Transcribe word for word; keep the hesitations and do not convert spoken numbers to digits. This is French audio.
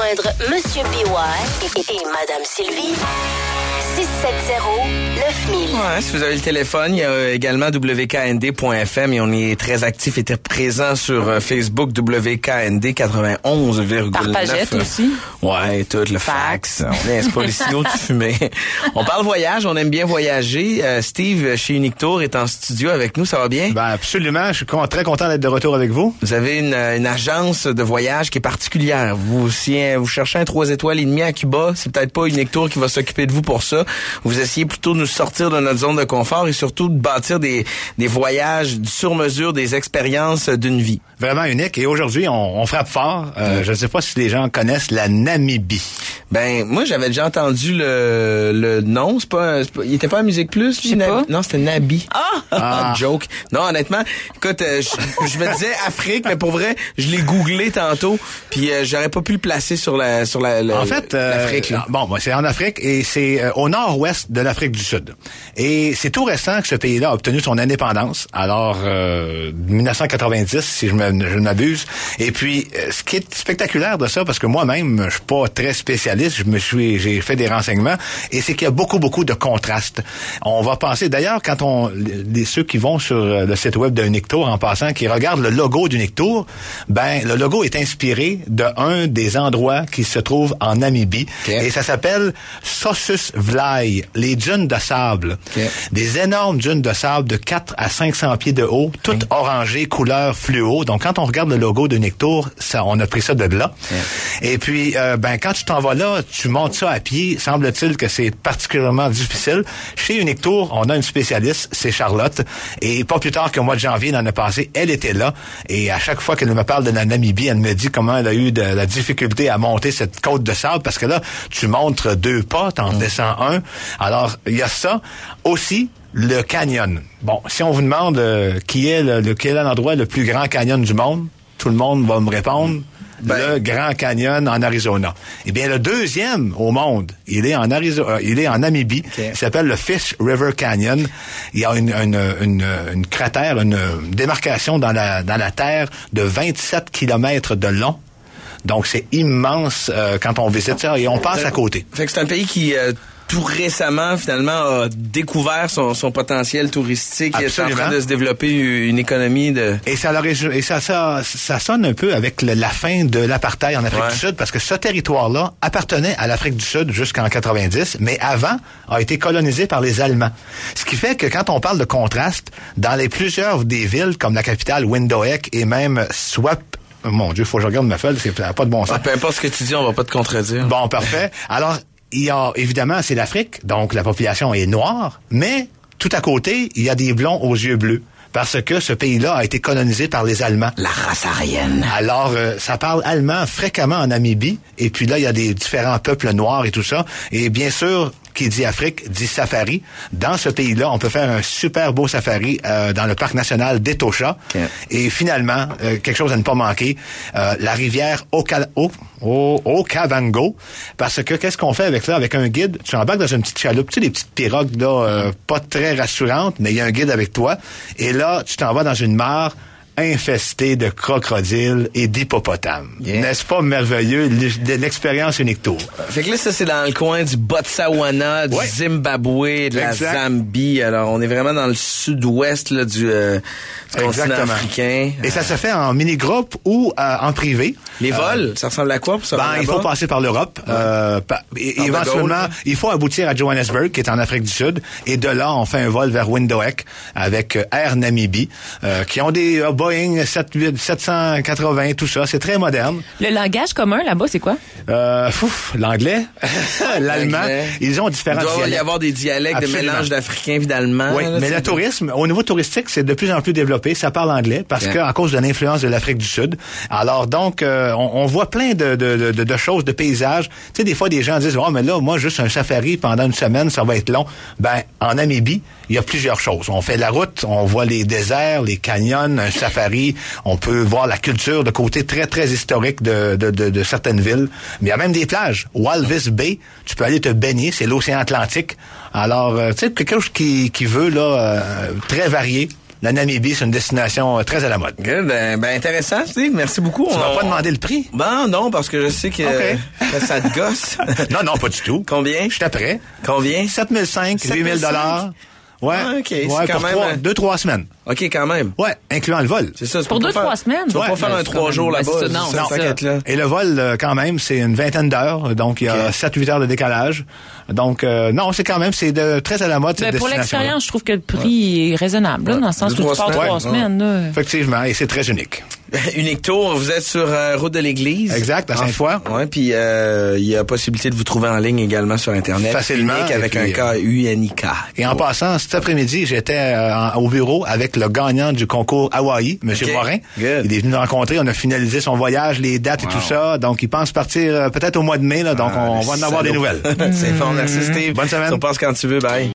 joindre Monsieur B Y et, et Madame Sylvie, six sept zéro neuf mille. Ouais, si vous avez le téléphone, il y a également W K N D point F M et on est très actif et très présent sur euh, Facebook W K N D quatre-vingt-onze virgule neuf. Par Pagette aussi. Ouais, tout le fax. fax. On est c'est pas les signaux de fumée. On parle voyage, on aime bien voyager. Euh, Steve, chez Unique Tour, est en studio avec nous, ça va bien? Ben absolument, je suis très content d'être de retour avec vous. Vous avez une, une agence de voyage qui est particulière. Vous, si vous cherchez un trois étoiles et demi à Cuba, c'est peut-être pas Unique Tour qui va s'occuper de vous pour ça. Vous essayez plutôt de nous sortir de notre zone de confort et surtout de bâtir des, des voyages sur mesure, des expériences d'une vie. Vraiment unique. Et aujourd'hui, on, on frappe fort. Euh, mmh. Je ne sais pas si les gens connaissent la Namibie. Ben, moi, j'avais déjà entendu le, le nom. C'est pas, c'est pas, il était pas à Musique Plus? Je sais pas. Non, c'était Nabi. Ah! ah! Joke. Non, honnêtement, écoute, euh, je, je me disais Afrique, mais pour vrai, je l'ai googlé tantôt, puis euh, j'aurais pas pu le placer sur la, sur la, la en fait, euh, l'Afrique. Là. Bon, ben, c'est en Afrique et c'est euh, au nord-ouest de l'Afrique du Sud. Et c'est tout récent que ce pays-là a obtenu son indépendance. Alors, euh, dix-neuf cent quatre-vingt-dix, si je me, je m'abuse. Et puis, euh, ce qui est spectaculaire de ça, parce que moi-même, je suis pas très spécialiste, je me suis, j'ai fait des renseignements, et c'est qu'il y a beaucoup, beaucoup de contrastes. On va penser, d'ailleurs, quand on, les, ceux qui vont sur le site web d'Unique Tour, en passant, qui regardent le logo d'Unique Tour, ben, le logo est inspiré de un des endroits qui se trouve en Namibie. Okay. Et ça s'appelle Sossusvlei, les dunes de sable. Okay. Des énormes dunes de sable de quatre à cinq cents pieds de haut, toutes okay. orangées, couleur fluo. Donc, quand on regarde le logo d'Unique Tour, ça, on a pris ça de là. Okay. Et puis, euh, ben, quand tu t'en vas là, tu montes ça à pied. Semble-t-il que c'est particulièrement difficile. Chez Unique Tour, on a une spécialiste, c'est Charlotte. Et pas plus tard qu'au mois de janvier l'année passée, elle était là. Et à chaque fois qu'elle me parle de la Namibie, elle me dit comment elle a eu de la difficulté à monter cette côte de sable, parce que là, tu montres deux pas, t'en mmh. descends un. Alors, il y a ça. Aussi, le canyon. Bon, si on vous demande euh, qui est le, le quel est l'endroit le plus grand canyon du monde, tout le monde va me répondre ben, le Grand Canyon en Arizona. Eh bien, le deuxième au monde, il est en Arizona, il est en Namibie. Okay. Il s'appelle le Fish River Canyon. Il y a une, une, une, une cratère, une démarcation dans la, dans la terre de vingt-sept kilomètres de long. Donc, c'est immense euh, quand on visite ça et on passe à côté. Fait que c'est un pays qui... Euh, tout récemment, finalement, a découvert son, son potentiel touristique. Absolument. Il est en train de se développer une économie de... Et ça, et ça, ça, ça sonne un peu avec le, la fin de l'apartheid en Afrique ouais. du Sud, parce que ce territoire-là appartenait à l'Afrique du Sud jusqu'en quatre-vingt-dix, mais avant a été colonisé par les Allemands. Ce qui fait que quand on parle de contraste, dans les plusieurs des villes, comme la capitale Windhoek et même Swap, mon Dieu, faut que je regarde ma feuille, c'est pas de bon sens. Ah, peu importe ce que tu dis, on va pas te contredire. Bon, parfait. Alors, il y a, évidemment, c'est l'Afrique, donc la population est noire, mais tout à côté, il y a des blonds aux yeux bleus. Parce que ce pays-là a été colonisé par les Allemands. La race aryenne. Alors, euh, ça parle allemand fréquemment en Namibie. Et puis là, il y a des différents peuples noirs et tout ça. Et bien sûr, qui dit Afrique, dit safari. Dans ce pays-là, on peut faire un super beau safari euh, dans le parc national d'Etosha. Okay. Et finalement, euh, quelque chose à ne pas manquer, euh, la rivière Oka- o- o- Okavango. Parce que qu'est-ce qu'on fait avec ça? Avec un guide, tu embarques dans une petite chaloupe, tu sais, des petites pirogues là, euh, pas très rassurantes, mais il y a un guide avec toi. Et là, tu t'en vas dans une mare infesté de crocodiles et d'hippopotames. Yeah. N'est-ce pas merveilleux, l'expérience Unique Tour? Fait que là, ça, c'est dans le coin du Botswana, du ouais. Zimbabwe, de exact. La Zambie. Alors, on est vraiment dans le sud-ouest là, du, euh, du continent africain. Et ça se fait en mini-groupe ou euh, en privé. Les vols, euh, ça ressemble à quoi pour ça? Ben, il faut passer par l'Europe. Ouais. Euh, pa- et, éventuellement, il faut aboutir à Johannesburg, qui est en Afrique du Sud. Et de là, on fait un vol vers Windhoek avec Air Namibie, euh, qui ont des... Euh, Boeing sept cent quatre-vingts, tout ça, c'est très moderne. Le langage commun là-bas, c'est quoi? Euh, fouf, l'anglais, l'allemand, l'anglais. Ils ont différents dialectes. Il doit y avoir des dialectes, des mélanges d'africains et d'allemands. Oui, là, mais le tourisme, au niveau touristique, c'est de plus en plus développé. Ça parle anglais parce yeah. que à cause de l'influence de l'Afrique du Sud. Alors donc, euh, on, on voit plein de, de, de, de choses, de paysages. Tu sais, des fois, des gens disent, oh, mais là, moi, juste un safari pendant une semaine, ça va être long. Ben, en Namibie, il y a plusieurs choses. On fait la route, on voit les déserts, les canyons, un safari. On peut voir la culture de côté très, très historique de, de, de, de certaines villes. Mais il y a même des plages. Walvis Bay, tu peux aller te baigner, c'est l'océan Atlantique. Alors, euh, tu sais, quelque chose qui, qui veut, là, euh, très varié. la Namibie, c'est une destination euh, très à la mode. Good, ben, ben intéressant, Steve. Merci beaucoup. Tu On vas on- pas demander le prix? Ben non, parce que je sais que, Ok. que ça te gosse. Non, non, pas du tout. Combien? Je suis prêt. Combien? sept mille cinq, huit mille dollars. Ouais. Ah, ok, c'est ouais, quand pour même, trois, euh, deux, trois semaines. OK, quand même. Ouais, incluant le vol. C'est ça. tu Pour peux deux, pas trois faire- semaines? Tu vas Ouais, pas faire ben, un c'est trois quand jours même- là-bas. ben, c'est ça, non, ça, c'est ça. t'inquiète, là. Et le vol, euh, quand même, c'est une vingtaine d'heures. Donc, il y a Ok. sept huit heures de décalage. Donc, euh, non, c'est quand même, c'est de, très à la mode, cette Ben, pour destination-là. l'expérience, je trouve que le prix est raisonnable, là, dans le sens Deux, où tu trois pars semaines. trois Ouais. semaines. Là. Effectivement, et c'est très unique. Unique Tour, vous êtes sur euh, route de l'église. Exact, à Sainte-Foy. Ouais, puis euh, il y a possibilité de vous trouver en ligne également sur Internet. Facilement, Unique avec et un puis, K U N I K. Et en passant, cet après-midi, j'étais euh, en- au bureau avec le gagnant du concours Hawaï, M. Ok. Morin. Good. Il est venu nous rencontrer, on a finalisé son voyage, les dates et tout ça. Donc, il pense partir euh, peut-être au mois de mai, là, donc Ah, on le va en avoir des salaud. nouvelles. C'est fort, merci Steve. Bonne semaine. On passe quand tu veux, bye.